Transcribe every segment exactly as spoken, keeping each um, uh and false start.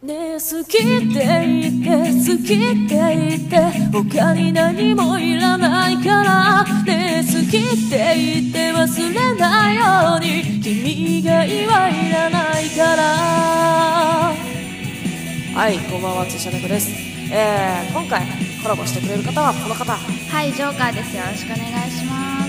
ねえ好きって言って好きって言って他に何もいらないからねえ好きって言って忘れないように君以外はいらないからはい、こんばんは、つしゃねこです。えー、今回コラボしてくれる方はこの方。 はい、ジョーカーです。よろしくお願いします。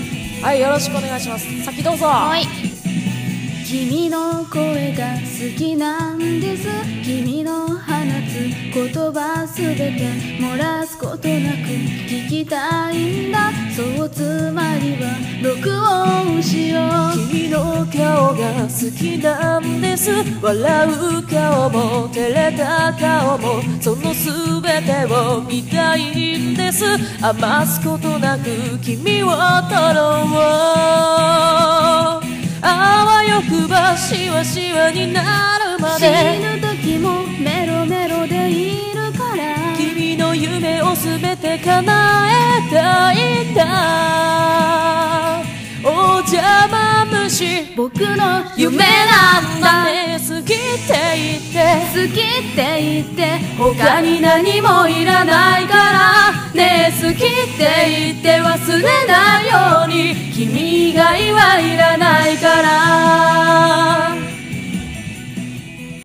はい、よろしくお願いします。先どうぞ。 はい。君の声が好きなんです。君の放つ言葉すべて漏らすことなく聞きたいんだ。そうつまりは録音しよう。 君の顔が好きなんです。笑う顔も照れた顔もそのすべてを見たいんです。余すことなく君を撮ろう。あわよくばしわしわになるまで死ぬ時もメロメロでいるから君の夢をすべて叶えたいんだ。お邪魔虫僕の夢なんだね。好きって言って好きって言って他に何もいらないからねえ好きって言って忘れないように君以外はいらない